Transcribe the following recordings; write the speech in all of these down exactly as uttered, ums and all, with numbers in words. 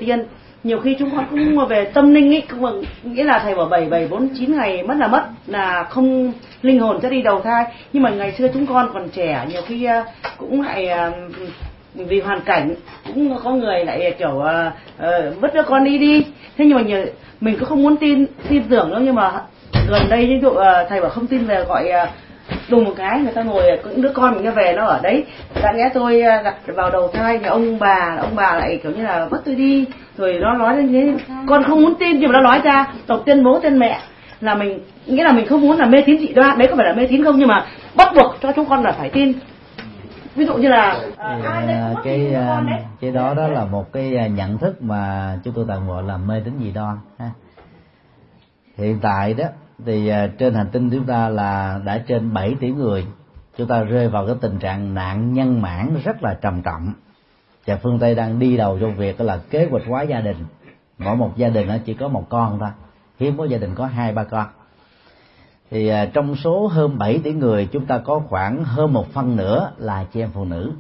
tiên. Nhiều khi chúng con cũng về tâm linh ấy, cũng nghĩa là thầy bảo bảy bảy bốn chín ngày mất là mất, là không linh hồn sẽ đi đầu thai. Nhưng mà ngày xưa chúng con còn trẻ, nhiều khi cũng lại vì hoàn cảnh cũng có người lại kiểu uh, uh, vứt đứa con đi đi. Thế nhưng mà nhiều, mình cũng không muốn tin tin tưởng đâu. Nhưng mà gần đây ví dụ uh, thầy bảo không tin về, gọi uh, đùng một cái người ta ngồi, những đứa con mình về nó ở đấy, đã nghe tôi gặp vào đầu thai nhà ông bà, ông bà lại kiểu như là vứt tôi đi, rồi nó nói đến thế, con không muốn tin, nhưng mà nó nói ra tộc tên bố tên mẹ là mình, nghĩa là mình không muốn là mê tín dị đoan, đấy có phải là mê tín không, nhưng mà bắt buộc cho chúng con là phải tin. Ví dụ như là thì, à, cái à, cái đó đó là một cái nhận thức mà chúng tôi tạm gọi là mê tín dị đoan ha. Hiện tại đó thì uh, trên hành tinh chúng ta là đã trên bảy tỷ người, chúng ta rơi vào cái tình trạng nạn nhân mãn rất là trầm trọng, và phương Tây đang đi đầu trong việc đó là kế hoạch hóa gia đình. Mỗi một gia đình chỉ có một con thôi, hiếm có gia đình có hai ba con. Thì uh, trong số hơn bảy tỷ người, chúng ta có khoảng hơn một phân nữa là chị em phụ nữ.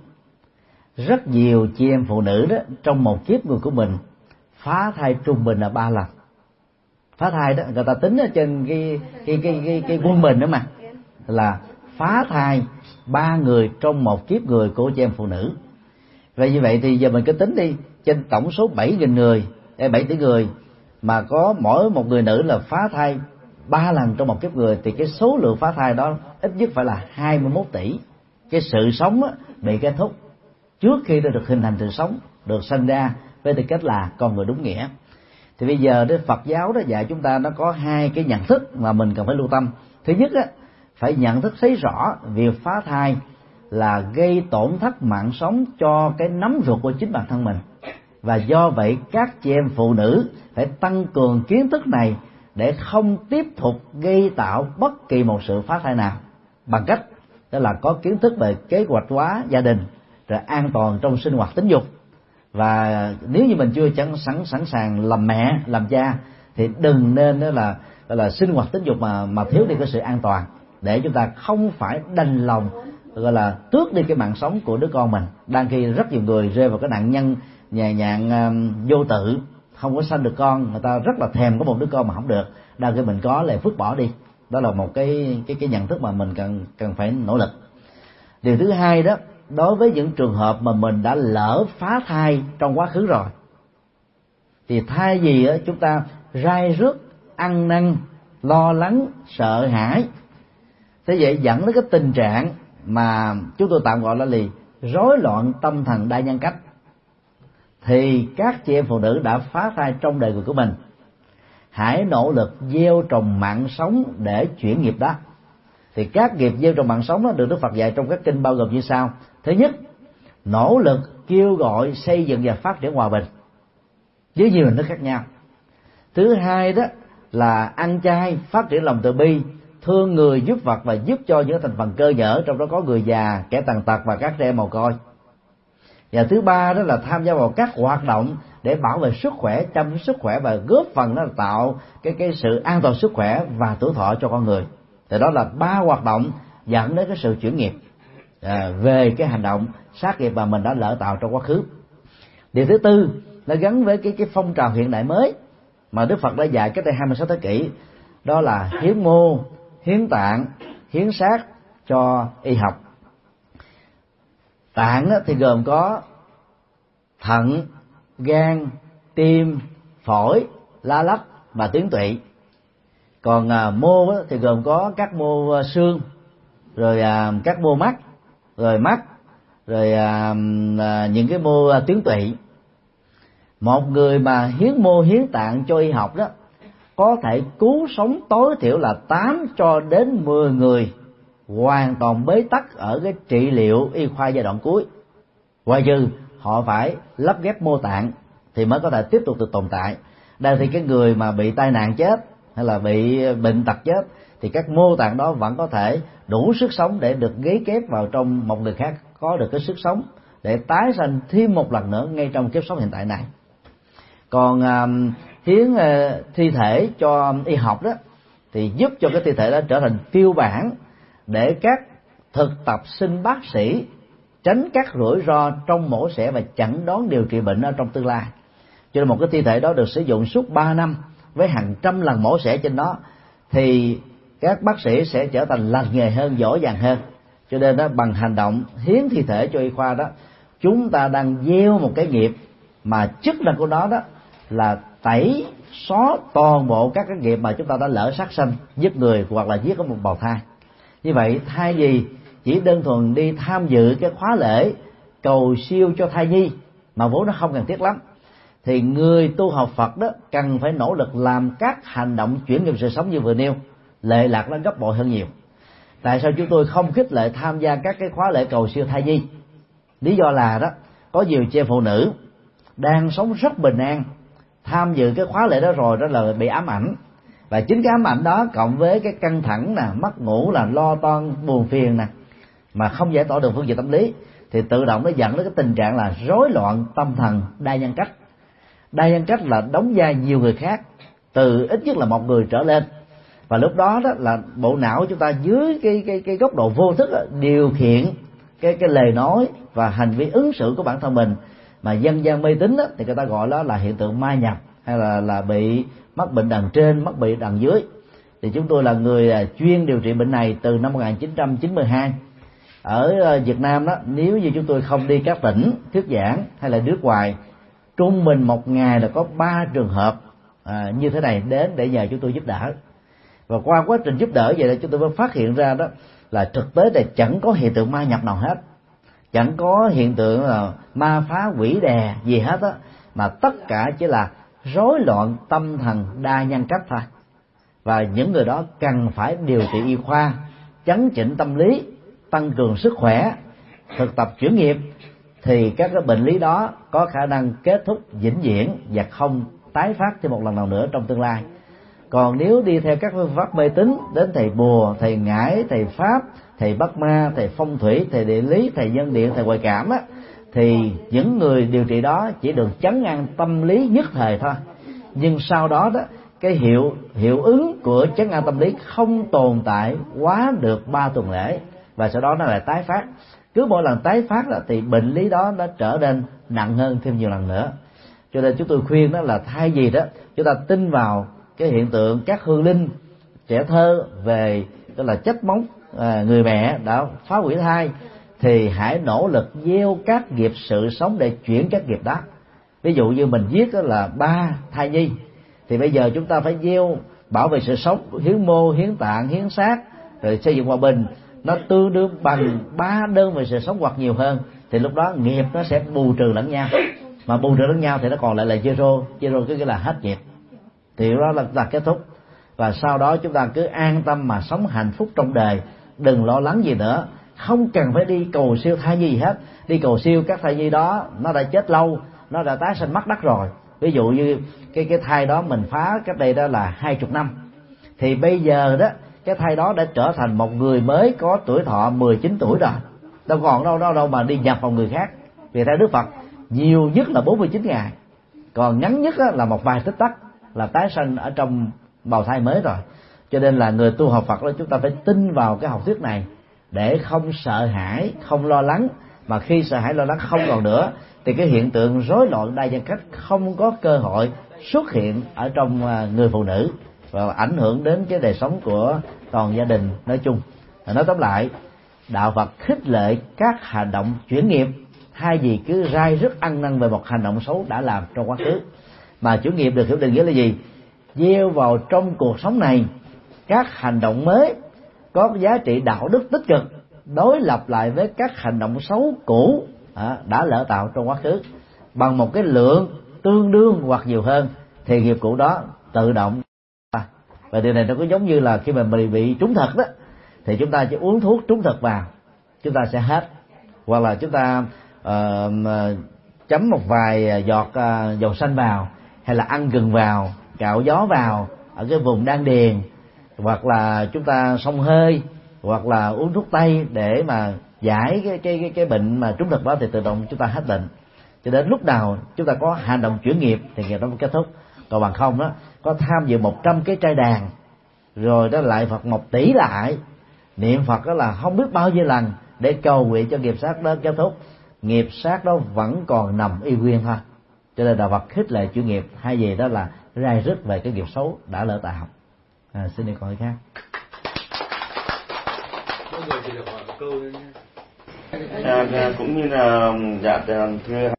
Rất nhiều chị em phụ nữ đó trong một kiếp người của mình phá thai trung bình là ba lần. Phá thai đó người ta tính ở trên cái cái cái cái, cái quân bình đó mà, là phá thai ba người trong một kiếp người của chị em phụ nữ. Vậy như vậy thì giờ mình cứ tính đi, trên tổng số bảy nghìn người, bảy tỷ người mà có mỗi một người nữ là phá thai ba lần trong một kiếp người, thì cái số lượng phá thai đó ít nhất phải là hai mươi mốt tỷ. Cái sự sống á, bị kết thúc trước khi đã được hình thành sự sống, được sinh ra với tư cách là con người đúng nghĩa. Thì bây giờ đó, Phật giáo đó dạy chúng ta nó có hai cái nhận thức mà mình cần phải lưu tâm. Thứ nhất á, phải nhận thức thấy rõ việc phá thai là gây tổn thất mạng sống cho cái nấm ruột của chính bản thân mình, và do vậy các chị em phụ nữ phải tăng cường kiến thức này để không tiếp tục gây tạo bất kỳ một sự phá thai nào, bằng cách đó là có kiến thức về kế hoạch hóa gia đình, rồi an toàn trong sinh hoạt tính dục. Và nếu như mình chưa chẳng sẵn sẵn sàng làm mẹ làm cha thì đừng nên đó là đó là sinh hoạt tính dục mà mà thiếu đi cái sự an toàn, để chúng ta không phải đành lòng gọi là tước đi cái mạng sống của đứa con mình. Đang khi rất nhiều người rơi vào cái nạn nhân nhẹ nhàng um, vô tự, không có sanh được con, người ta rất là thèm có một đứa con mà không được, đang khi mình có lại vứt bỏ đi. Đó là một cái cái cái nhận thức mà mình cần cần phải nỗ lực. Điều thứ hai đó, đối với những trường hợp mà mình đã lỡ phá thai trong quá khứ rồi, thì thay vì đó, chúng ta rai rứt, ăn năn, lo lắng, sợ hãi, thế vậy dẫn đến cái tình trạng mà chúng tôi tạm gọi là gì, rối loạn tâm thần đa nhân cách, thì các chị em phụ nữ đã phá thai trong đời người của mình, hãy nỗ lực gieo trồng mạng sống để chuyển nghiệp đó. Thì các nghiệp gieo trồng mạng sống đó được Đức Phật dạy trong các kinh bao gồm như sau. Thứ nhất, nỗ lực kêu gọi xây dựng và phát triển hòa bình với nhiều hình thức khác nhau. Thứ hai đó là ăn chay, phát triển lòng từ bi, thương người giúp vật và giúp cho những thành phần cơ nhở, trong đó có người già, kẻ tàn tật và các trẻ em mồ côi. Và thứ ba đó là tham gia vào các hoạt động để bảo vệ sức khỏe, chăm sóc sức khỏe và góp phần đó là tạo cái cái sự an toàn sức khỏe và tuổi thọ cho con người. Thì đó là ba hoạt động dẫn đến cái sự chuyển nghiệp à, về cái hành động sát nghiệp mà mình đã lỡ tạo trong quá khứ. Điều thứ tư nó gắn với cái cái phong trào hiện đại mới mà Đức Phật đã dạy cách đây hai mươi sáu thế kỷ, đó là hiến mô, hiến tạng, hiến xác cho y học. Tạng thì gồm có thận, gan, tim, phổi, lá lách và tuyến tụy. Còn à, mô thì gồm có các mô à, xương, rồi à, các mô mắt, rồi mắt, rồi à, à, những cái mô à, tuyến tụy. Một người mà hiến mô hiến tạng cho y học đó có thể cứu sống tối thiểu là tám cho đến mười người hoàn toàn bế tắc ở cái trị liệu y khoa giai đoạn cuối, ngoài trừ họ phải lắp ghép mô tạng thì mới có thể tiếp tục được tồn tại. Đây thì cái người mà bị tai nạn chết hay là bị bệnh tật chết thì các mô tạng đó vẫn có thể đủ sức sống để được ghế kép vào trong một người khác có được cái sức sống để tái sanh thêm một lần nữa ngay trong kiếp sống hiện tại này. Còn uh, hiến uh, thi thể cho y học đó thì giúp cho cái thi thể đó trở thành phiêu bản để các thực tập sinh bác sĩ tránh các rủi ro trong mổ xẻ và chẩn đoán điều trị bệnh ở trong tương lai. cho nên một cái thi thể đó được sử dụng suốt ba năm với hàng trăm lần mổ xẻ trên nó, thì các bác sĩ sẽ trở thành lành nghề hơn, giỏi vàng hơn. Cho nên đó, bằng hành động hiến thi thể cho y khoa đó, chúng ta đang gieo một cái nghiệp mà chức năng của nó đó là tẩy xóa toàn bộ các cái nghiệp mà chúng ta đã lỡ sát sanh, giết người hoặc là giết có một bào thai. Như vậy thay vì chỉ đơn thuần đi tham dự cái khóa lễ cầu siêu cho thai nhi mà vốn nó không cần thiết lắm, thì người tu học Phật đó cần phải nỗ lực làm các hành động chuyển nghiệp sự sống như vừa nêu, lệ lạc nó gấp bội hơn nhiều. Tại sao chúng tôi không khích lệ tham gia các cái khóa lễ cầu siêu thai nhi? Lý do là đó, có nhiều chị em phụ nữ đang sống rất bình an, tham dự cái khóa lễ đó rồi đó là bị ám ảnh, và chính cái ám ảnh đó cộng với cái căng thẳng nè, mất ngủ, là lo toan buồn phiền nè, mà không giải tỏa được phương diện tâm lý, thì tự động nó dẫn đến cái tình trạng là rối loạn tâm thần đa nhân cách. Đa nhân cách là đóng vai nhiều người khác, từ ít nhất là một người trở lên, và lúc đó đó là bộ não chúng ta dưới cái cái cái góc độ vô thức đó, điều khiển cái cái lời nói và hành vi ứng xử của bản thân mình, mà dân gian mê tín đó, thì người ta gọi đó là hiện tượng ma nhập, hay là là bị mắc bệnh đằng trên, mắc bệnh đằng dưới. Thì chúng tôi là người chuyên điều trị bệnh này từ năm một nghìn chín trăm chín mươi hai. Ở Việt Nam đó, nếu như chúng tôi không đi các tỉnh thuyết giảng hay là nước ngoài, trung bình một ngày là có ba trường hợp à, như thế này đến để nhờ chúng tôi giúp đỡ. Và qua quá trình giúp đỡ vậy là chúng tôi mới phát hiện ra đó là thực tế là chẳng có hiện tượng ma nhập nào hết, chẳng có hiện tượng là ma phá quỷ đè gì hết á, mà tất cả chỉ là rối loạn tâm thần đa nhân cách thôi. Và những người đó cần phải điều trị y khoa, chấn chỉnh tâm lý, tăng cường sức khỏe, thực tập chuyển nghiệp, thì các cái bệnh lý đó có khả năng kết thúc vĩnh viễn và không tái phát thêm một lần nào nữa trong tương lai. Còn nếu đi theo các phương pháp mê tín, đến thầy bùa, thầy ngải, thầy pháp, thầy bắt ma, thầy phong thủy, thầy địa lý, thầy nhân điện, thầy ngoại cảm á, thì những người điều trị đó chỉ được chấn an tâm lý nhất thời thôi, nhưng sau đó đó cái hiệu hiệu ứng của chấn an tâm lý không tồn tại quá được ba tuần lễ, và sau đó nó lại tái phát. Cứ mỗi lần tái phát là thì bệnh lý đó nó trở nên nặng hơn thêm nhiều lần nữa. Cho nên chúng tôi khuyên đó là thay vì đó chúng ta tin vào cái hiện tượng các hương linh trẻ thơ về tức là trách móc à, người mẹ đã phá hủy thai, thì hãy nỗ lực gieo các nghiệp sự sống để chuyển các nghiệp đó. Ví dụ như mình giết đó là ba thai nhi, thì bây giờ chúng ta phải gieo bảo vệ sự sống, hiến mô, hiến tạng, hiến xác, rồi xây dựng hòa bình, nó tương đương bằng ba đơn vị sự sống hoặc nhiều hơn, thì lúc đó nghiệp nó sẽ bù trừ lẫn nhau, mà bù trừ lẫn nhau thì nó còn lại là zero, zero cái là hết nghiệp, thì đó là, là kết thúc. Và sau đó chúng ta cứ an tâm mà sống hạnh phúc trong đời, đừng lo lắng gì nữa, không cần phải đi cầu siêu thai nhi gì hết. Đi cầu siêu các thai nhi đó nó đã chết lâu, nó đã tái sinh mất đất rồi. Ví dụ như cái cái thai đó mình phá cách đây đó là hai chục năm, thì bây giờ đó cái thai đó đã trở thành một người mới có tuổi thọ mười chín tuổi rồi, đâu còn đâu đâu đâu mà đi nhập vào người khác. Vì theo Đức Phật nhiều nhất là bốn mươi chín ngày, còn ngắn nhất là một vài tích tắc là tái sanh ở trong bào thai mới rồi. Cho nên là người tu học Phật đó, chúng ta phải tin vào cái học thuyết này để không sợ hãi, không lo lắng. Mà khi sợ hãi lo lắng không còn nữa, thì cái hiện tượng rối loạn đa nhân cách không có cơ hội xuất hiện ở trong người phụ nữ và ảnh hưởng đến cái đời sống của toàn gia đình nói chung. Nói tóm lại, đạo Phật khích lệ các hành động chuyển nghiệp, thay vì cứ rai rứt ăn năn về một hành động xấu đã làm trong quá khứ. Mà chuyển nghiệp được hiểu định nghĩa là gì? Gieo vào trong cuộc sống này các hành động mới có giá trị đạo đức tích cực, đối lập lại với các hành động xấu cũ đã lỡ tạo trong quá khứ bằng một cái lượng tương đương hoặc nhiều hơn, thì nghiệp cũ đó tự động. Và điều này nó có giống như là khi mà mình bị trúng thật đó, thì chúng ta chỉ uống thuốc trúng thật vào, chúng ta sẽ hết. Hoặc là chúng ta uh, chấm một vài giọt uh, dầu xanh vào, hay là ăn gừng vào, cạo gió vào ở cái vùng đan điền, hoặc là chúng ta xông hơi, hoặc là uống thuốc tây để mà giải cái cái cái, cái bệnh mà trúng thật đó, thì tự động chúng ta hết bệnh. Cho đến lúc nào chúng ta có hành động chuyển nghiệp thì nghiệp đó mới kết thúc. Còn bằng không đó, có tham dự một trăm cái trai đàn, rồi đó lại Phật một tỷ lại, niệm Phật đó là không biết bao nhiêu lần để cầu nguyện cho nghiệp sát đó kết thúc, nghiệp sát đó vẫn còn nằm y nguyên thôi. Cho cho nên đạo Phật khích lệ chuyên nghiệp, hay gì đó là rai rứt về cái nghiệp xấu đã lỡ tại học. À, xin đi câu hỏi khác. À, cũng như là dạ thưa